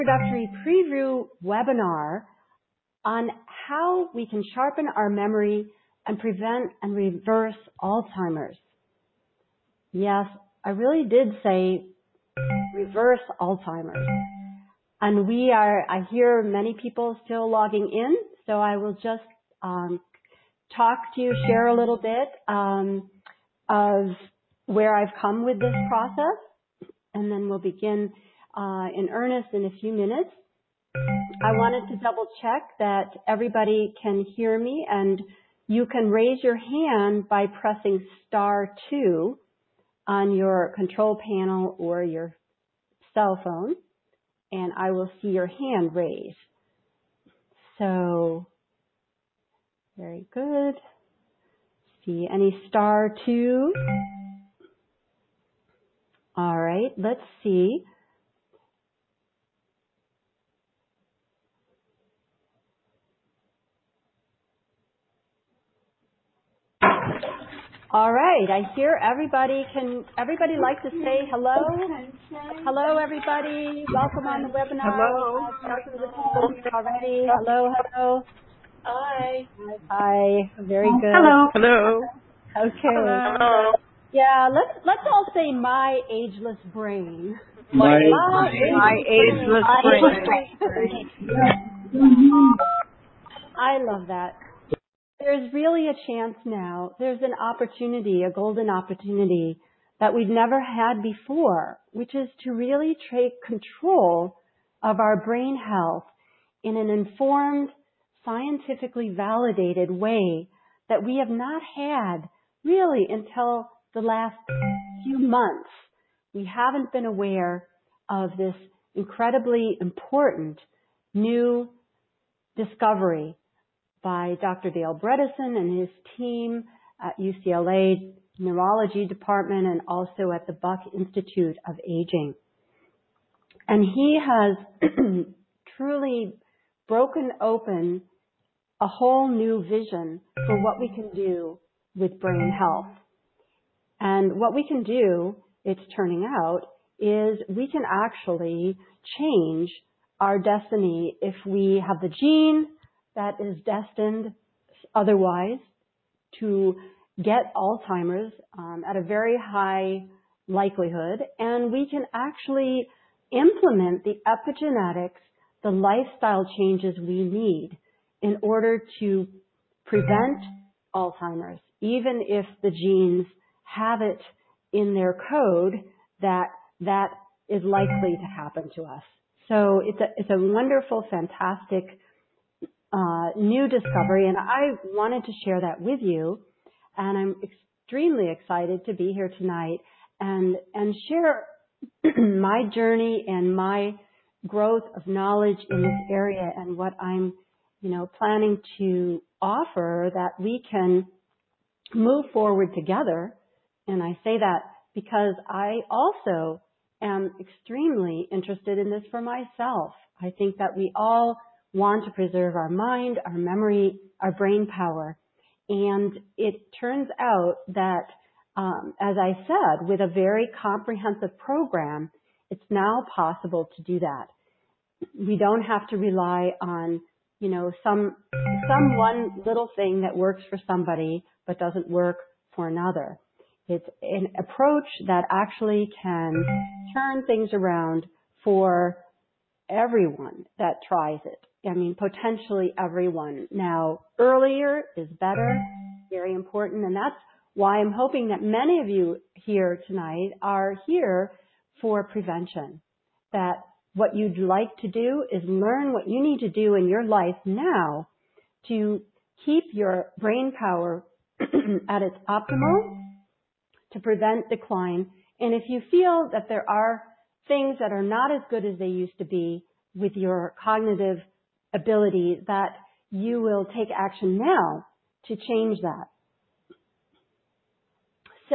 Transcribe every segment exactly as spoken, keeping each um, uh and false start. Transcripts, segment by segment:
Introductory preview webinar on how we can sharpen our memory and prevent and reverse Alzheimer's. Yes, I really did say reverse Alzheimer's. And we are, I hear many people still logging in, so I will just um, talk to you, share a little bit um, of where I've come with this process, and then we'll begin uh, in earnest in a few minutes. I wanted to double check that everybody can hear me, and you can raise your hand by pressing star two on your control panel or your cell phone, and I will see your hand raised. So, very good. See any star two? All right, let's see. All right, I hear everybody. Can everybody like to say hello? Hello, everybody. Welcome on the webinar. Hello. Thousands of people here already. Hello, hello. Hi. Hi. Very good. Hello. Hello. Okay. Hello. Yeah, let's let's all say my ageless brain. My, My, my ageless brain. I love that. There's really a chance now. There's an opportunity, a golden opportunity that we've never had before, which is to really take control of our brain health in an informed, scientifically validated way that we have not had really until the last few months. We haven't been aware of this incredibly important new discovery by Doctor Dale Bredesen and his team at U C L A Neurology Department and also at the Buck Institute of Aging. And he has truly broken open a whole new vision for what we can do with brain health. And what we can do, it's turning out, is we can actually change our destiny if we have the gene that is destined otherwise to get Alzheimer's um, at a very high likelihood, and we can actually implement the epigenetics, the lifestyle changes we need in order to prevent Alzheimer's, even if the genes have it in their code that that is likely to happen to us. So it's a, it's a wonderful, fantastic Uh, new discovery, and I wanted to share that with you, and I'm extremely excited to be here tonight and and share my journey and my growth of knowledge in this area and what I'm, you know, planning to offer that we can move forward together. And I say that because I also am extremely interested in this for myself. I think that we all want to preserve our mind, our memory, our brain power. And it turns out that, um, as I said, with a very comprehensive program, it's now possible to do that. We don't have to rely on, you know, some, some one little thing that works for somebody but doesn't work for another. It's an approach that actually can turn things around for everyone that tries it. I mean, potentially everyone. Now, earlier is better, very important, and that's why I'm hoping that many of you here tonight are here for prevention. That what you'd like to do is learn what you need to do in your life now to keep your brain power at its optimal, to prevent decline. And if you feel that there are things that are not as good as they used to be with your cognitive ability, that you will take action now to change that. So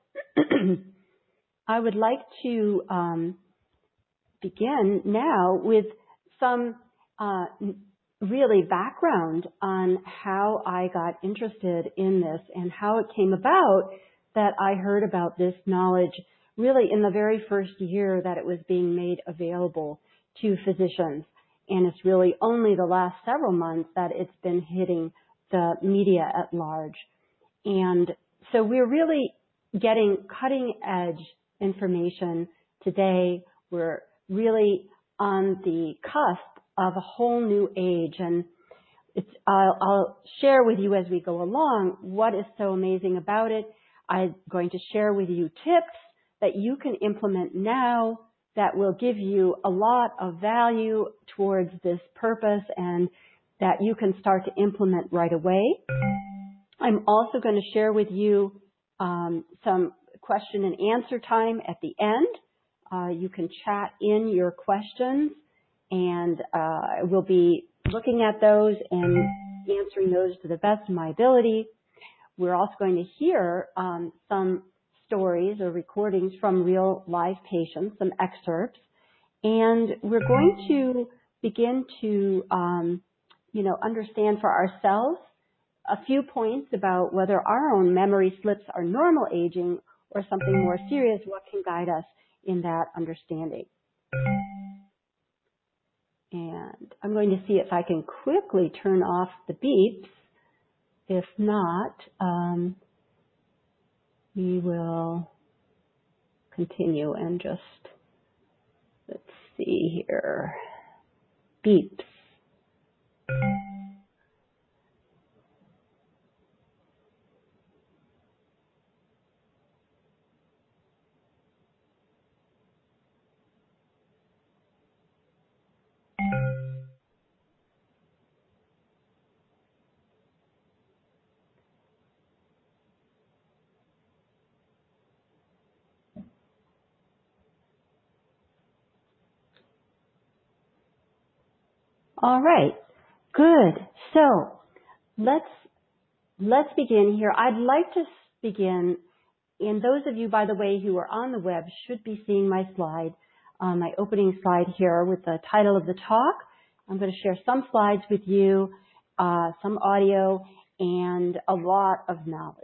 I would like to um, begin now with some uh, really background on how I got interested in this and how it came about that I heard about this knowledge really in the very first year that it was being made available to physicians. And it's really only the last several months that it's been hitting the media at large. And so we're really getting cutting edge information today. We're really on the cusp of a whole new age. And it's, I'll, I'll share with you as we go along what is so amazing about it. I'm going to share with you tips that you can implement now that will give you a lot of value towards this purpose and that you can start to implement right away. I'm also going to share with you um, some question and answer time at the end. Uh, you can chat in your questions, and uh, we'll be looking at those and answering those to the best of my ability. We're also going to hear um, some stories or recordings from real live patients, some excerpts, and we're going to begin to, um, you know, understand for ourselves a few points about whether our own memory slips are normal aging or something more serious, what can guide us in that understanding. And I'm going to see if I can quickly turn off the beeps. If not, um, we will continue and just, let's see here, beeps. All right, good. So let's let's begin here. I'd like to begin, and those of you, by the way, who are on the web should be seeing my slide, uh, my opening slide here with the title of the talk. I'm going to share some slides with you, uh, some audio, and a lot of knowledge.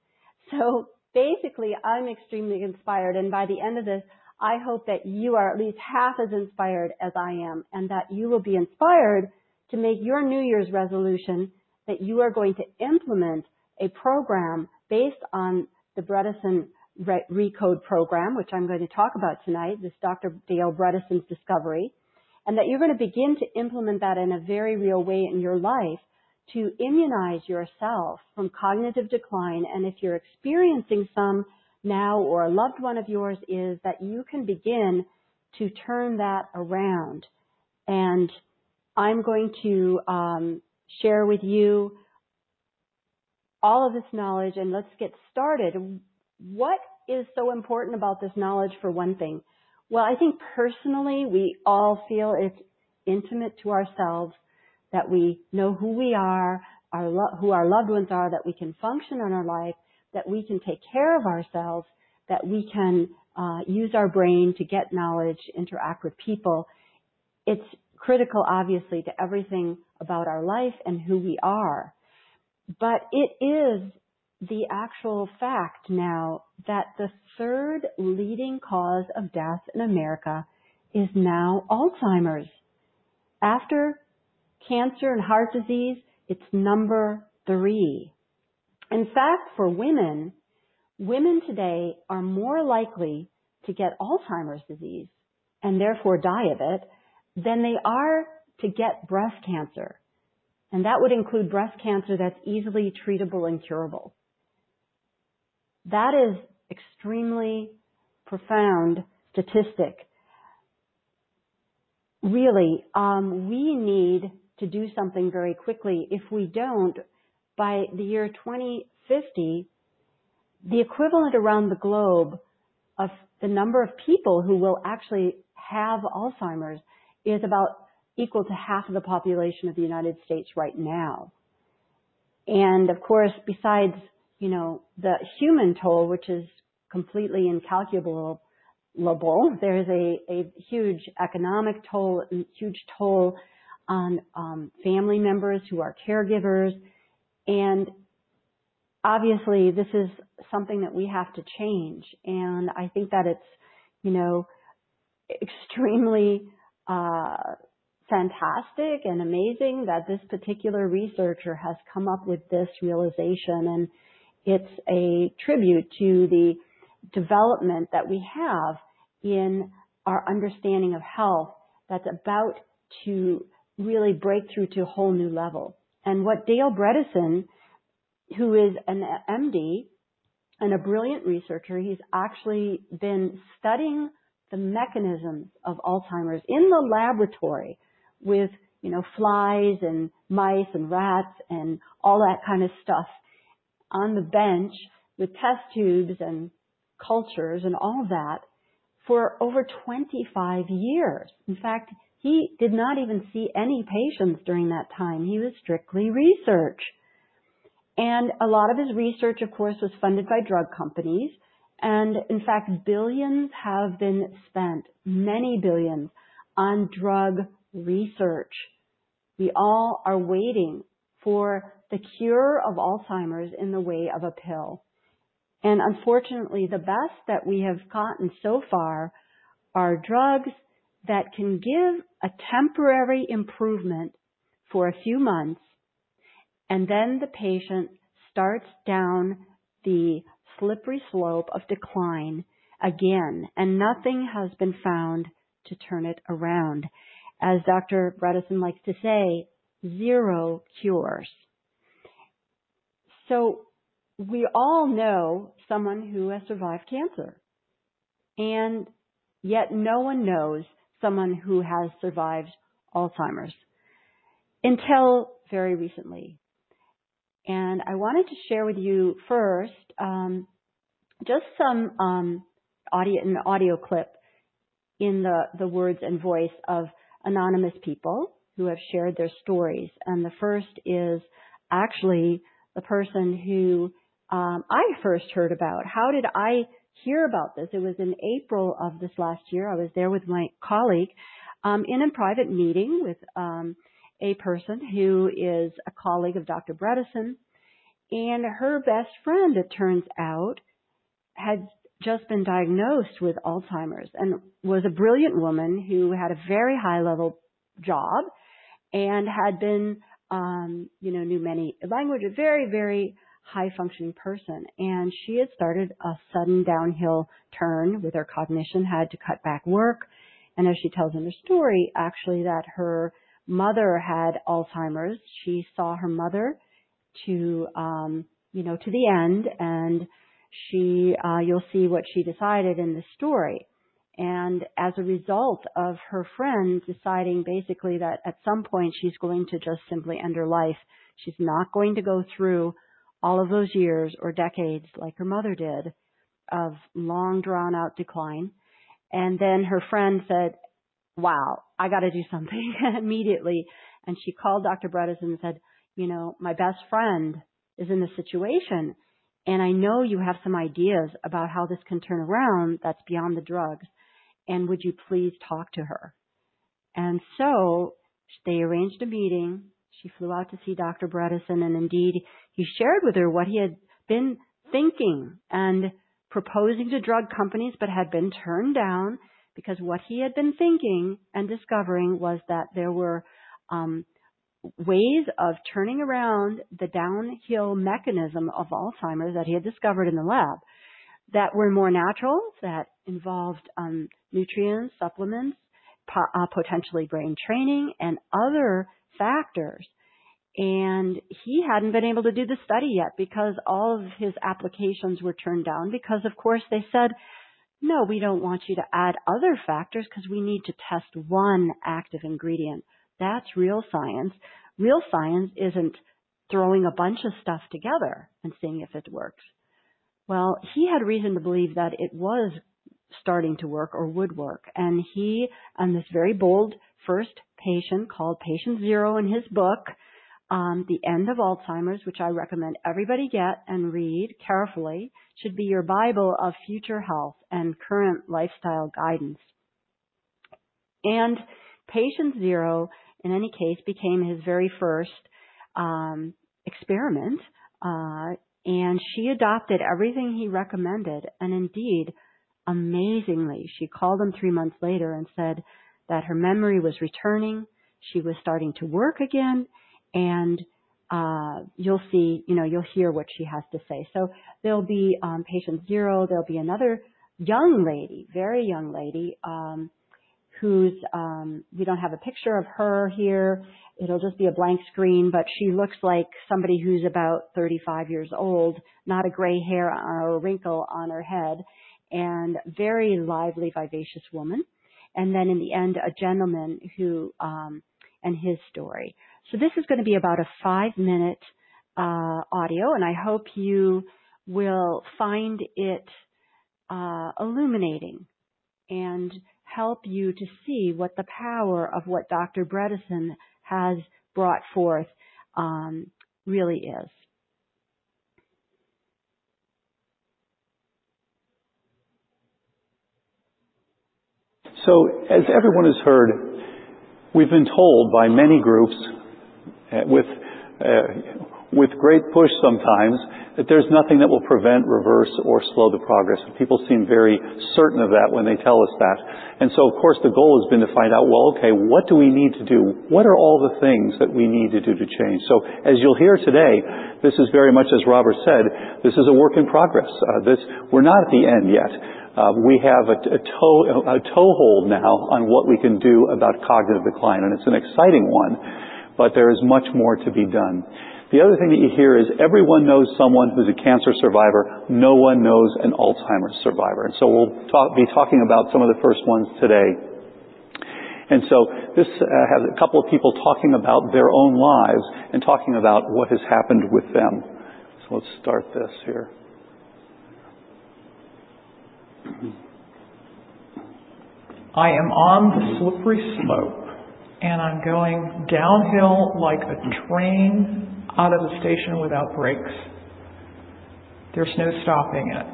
So basically, I'm extremely inspired, and by the end of this, I hope that you are at least half as inspired as I am, and that you will be inspired to make your New Year's resolution that you are going to implement a program based on the Bredesen Recode program, which I'm going to talk about tonight, this Doctor Dale Bredesen's discovery, and that you're going to begin to implement that in a very real way in your life to immunize yourself from cognitive decline. And if you're experiencing some now, or a loved one of yours is, that you can begin to turn that around. And I'm going to um, share with you all of this knowledge, and let's get started. What is so important about this knowledge, for one thing? Well, I think personally we all feel it's intimate to ourselves, that we know who we are, our lo- who our loved ones are, that we can function in our life, that we can take care of ourselves, that we can uh, use our brain to get knowledge, interact with people. It's critical, obviously, to everything about our life and who we are. But it is the actual fact now that the third leading cause of death in America is now Alzheimer's. After cancer and heart disease, it's number three. In fact, for women, women today are more likely to get Alzheimer's disease and therefore die of it than they are to get breast cancer. And that would include breast cancer that's easily treatable and curable. That is extremely profound statistic. Really, um, we need to do something very quickly. If we don't, by the year twenty fifty, the equivalent around the globe of the number of people who will actually have Alzheimer's is about equal to half of the population of the United States right now. And of course, besides, you know, the human toll, which is completely incalculable, there is a, a huge economic toll, a huge toll on um, family members who are caregivers. And obviously, this is something that we have to change. And I think that it's, you know, extremely uh, fantastic and amazing that this particular researcher has come up with this realization, and it's a tribute to the development that we have in our understanding of health that's about to really break through to a whole new level. And what Dale Bredesen, who is an M D and a brilliant researcher, he's actually been studying the mechanisms of Alzheimer's in the laboratory with, you know, flies and mice and rats and all that kind of stuff on the bench with test tubes and cultures and all that for over twenty-five years. In fact, he did not even see any patients during that time. He was strictly research. And a lot of his research, of course, was funded by drug companies. And in fact, billions have been spent, many billions, on drug research. We all are waiting for the cure of Alzheimer's in the way of a pill. And unfortunately, the best that we have gotten so far are drugs that can give a temporary improvement for a few months, and then the patient starts down the slippery slope of decline again, and nothing has been found to turn it around. As Doctor Bredesen likes to say, zero cures. So we all know someone who has survived cancer, and yet no one knows someone who has survived Alzheimer's until very recently. And I wanted to share with you first um, just some um, audio, an audio clip in the, the words and voice of anonymous people who have shared their stories. And the first is actually the person who um, I first heard about. How did I hear about this? It was in April of this last year. I was there with my colleague um, in a private meeting with um, a person who is a colleague of Doctor Bredesen. And her best friend, it turns out, had just been diagnosed with Alzheimer's and was a brilliant woman who had a very high-level job and had been, um, you know, knew many languages, very, very high-functioning person. And she had started a sudden downhill turn with her cognition, had to cut back work. And as she tells in her story, actually, that her mother had Alzheimer's. She saw her mother to, um, you know, to the end, and she, uh, you'll see what she decided in the story. And as a result of her friend deciding basically that at some point she's going to just simply end her life, she's not going to go through all of those years or decades like her mother did of long drawn out decline. And then her friend said, wow, I got to do something immediately. And she called Doctor Bredesen and said, you know, my best friend is in this situation, and I know you have some ideas about how this can turn around that's beyond the drugs, and would you please talk to her? And so they arranged a meeting. She flew out to see Doctor Bredesen, and indeed he shared with her what he had been thinking and proposing to drug companies but had been turned down, because what he had been thinking and discovering was that there were um, ways of turning around the downhill mechanism of Alzheimer's that he had discovered in the lab that were more natural, that involved um, nutrients, supplements, po- uh, potentially brain training, and other factors. And he hadn't been able to do the study yet because all of his applications were turned down because, of course, they said, no, we don't want you to add other factors because we need to test one active ingredient. That's real science. Real science isn't throwing a bunch of stuff together and seeing if it works. Well, he had reason to believe that it was starting to work or would work. And he, and this very bold first patient called Patient Zero in his book, um, The End of Alzheimer's, which I recommend everybody get and read carefully, should be your Bible of future health and current lifestyle guidance. And Patient Zero, in any case, became his very first um, experiment, uh, and she adopted everything he recommended. And indeed, amazingly, she called him three months later and said, that her memory was returning. She was starting to work again, and uh, you'll see, you know, you'll hear what she has to say. So there'll be um, patient zero. There'll be another young lady, very young lady, um, who's, um, we don't have a picture of her here. It'll just be a blank screen, but she looks like somebody who's about thirty-five years old, not a gray hair or a wrinkle on her head, and very lively, vivacious woman. And then in the end, a gentleman who, um, and his story. So this is going to be about a five-minute uh, audio, and I hope you will find it uh, illuminating and help you to see what the power of what Doctor Bredesen has brought forth um, really is. So, as everyone has heard, we've been told by many groups, uh, with uh, with great push sometimes, that there's nothing that will prevent, reverse, or slow the progress. People seem very certain of that when they tell us that. And so, of course, the goal has been to find out, well, okay, what do we need to do? What are all the things that we need to do to change? So, as you'll hear today, this is very much, as Robert said, this is a work in progress. Uh, this, we're not at the end yet. Uh, we have a, a, toe, a toehold now on what we can do about cognitive decline, and it's an exciting one, but there is much more to be done. The other thing that you hear is everyone knows someone who's a cancer survivor. No one knows an Alzheimer's survivor. And so we'll talk, be talking about some of the first ones today. And so this uh, has a couple of people talking about their own lives and talking about what has happened with them. So let's start this here. I am on the slippery slope, and I'm going downhill like a train out of the station without brakes. There's no stopping it.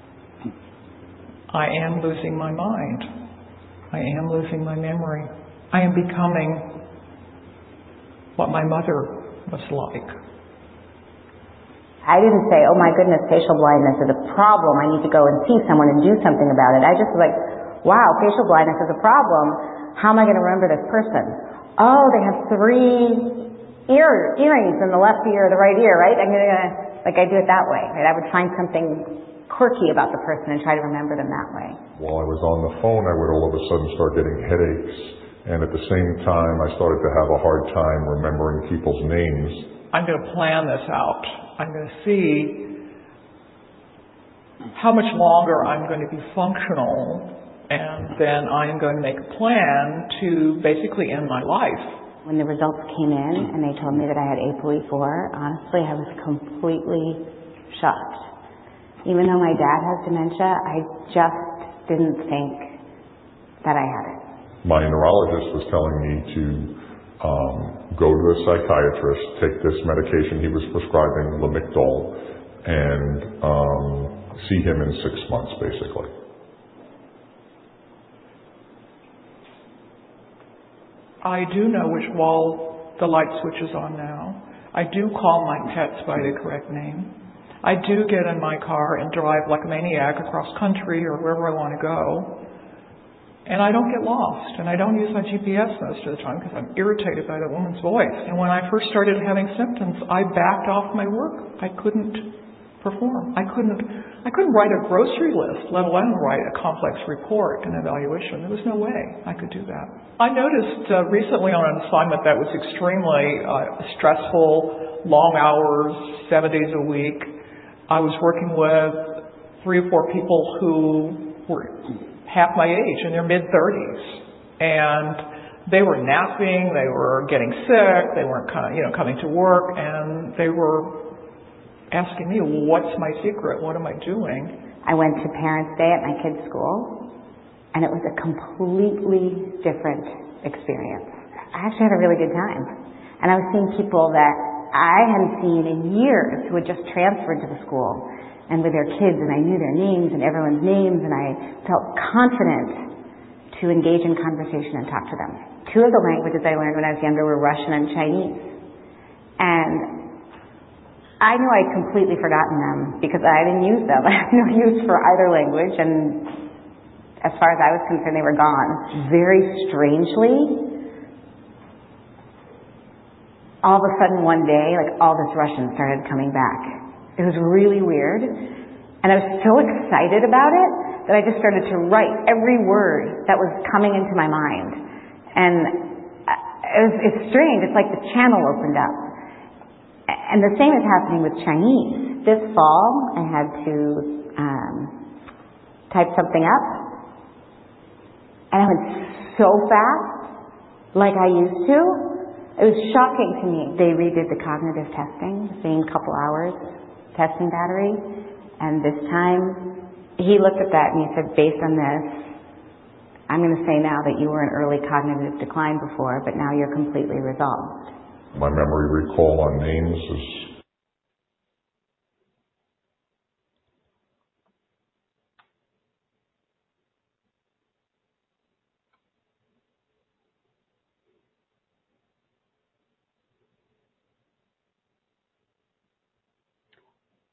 I am losing my mind. I am losing my memory. I am becoming what my mother was like. I didn't say, oh my goodness, facial blindness is a problem. I need to go and see someone and do something about it. I just was like, wow, facial blindness is a problem. How am I going to remember this person? Oh, they have three ear earrings in the left ear or the right ear, right? I'm going to, like I do it that way, right? I would find something quirky about the person and try to remember them that way. While I was on the phone, I would all of a sudden start getting headaches. And at the same time, I started to have a hard time remembering people's names. I'm going to plan this out. I'm going to see how much longer I'm going to be functional, and then I'm going to make a plan to basically end my life. When the results came in and they told me that I had A P O E four, honestly, I was completely shocked. Even though my dad has dementia, I just didn't think that I had it. My neurologist was telling me to um, go to a psychiatrist, take this medication he was prescribing, Lamictal, and um, see him in six months, basically. I do know which wall the light switch is on now. I do call my pets by the correct name. I do get in my car and drive like a maniac across country or wherever I want to go. And I don't get lost. And I don't use my G P S most of the time because I'm irritated by the woman's voice. And when I first started having symptoms, I backed off my work. I couldn't perform. I couldn't I couldn't write a grocery list, let alone write a complex report and evaluation. There was no way I could do that. I noticed uh, recently on an assignment that was extremely uh, stressful, long hours, seven days a week. I was working with three or four people who were half my age, in their mid-thirties. And they were napping, they were getting sick, they weren't kind of, you know, coming to work, and they were asking me, well, what's my secret? What am I doing? I went to Parents' Day at my kids' school, and it was a completely different experience. I actually had a really good time. And I was seeing people that I hadn't seen in years who had just transferred to the school and with their kids, and I knew their names and everyone's names, and I felt confident to engage in conversation and talk to them. Two of the languages I learned when I was younger were Russian and Chinese. And I knew I'd completely forgotten them because I didn't use them. I had no use for either language, and as far as I was concerned, they were gone. Very strangely, all of a sudden one day, like all this Russian started coming back. It was really weird. And I was so excited about it that I just started to write every word that was coming into my mind. And it was, it's strange. It's like the channel opened up. And the same is happening with Chinese. This fall, I had to um, type something up. And I went so fast, like I used to. It was shocking to me. They redid the cognitive testing, the same couple hours testing battery. And this time, he looked at that and he said, based on this, I'm going to say now that you were in early cognitive decline before, but now you're completely resolved. My memory recall on names is